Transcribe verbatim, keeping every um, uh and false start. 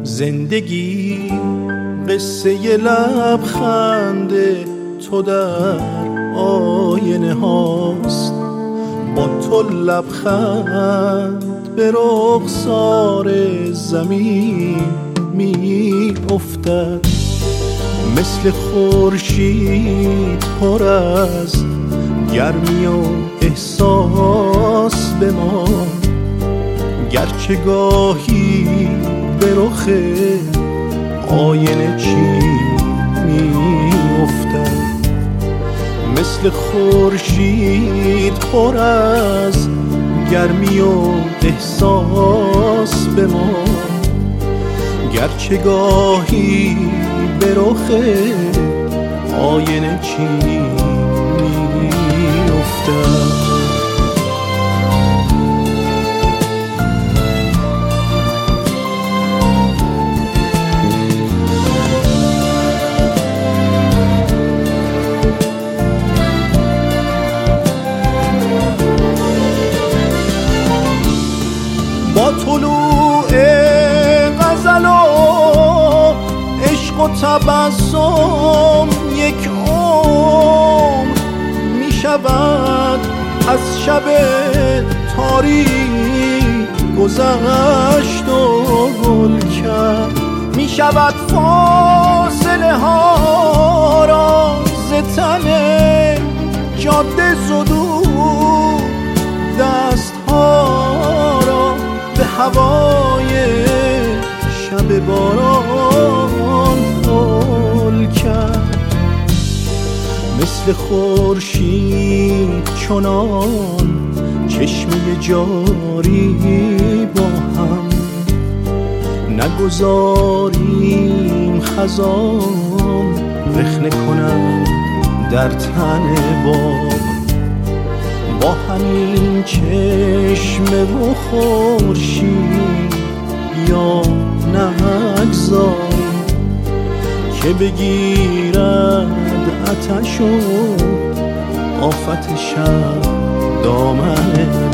زندگی قصه ی لبخند تو در آینه هاست، با تو لبخند به رخسار زمین می افتد، مثل خورشید پر از گرمی و احساس به ما، گرچه گاهی به رخ آینه چی می افتد، مثل خورشید پر از گرمی و احساس به ما، گرچه گاهی به رخ آینه چی می افتد. با طلوع غزل و عشق و تبسم یک عمر می شود از شب تاریک گذشت و گل کرد، می شود فاصله ها را ز تن جاده زدود، دست ها را به هوای شب باران هل کرد، مثل خورشید چنان چشمه جاری با هم، نگذاریم خزان رخنه کنند در تن باد، با همین چشمه و خورشید یا نگذاریم که بگیرد آتش و آفت شب دامن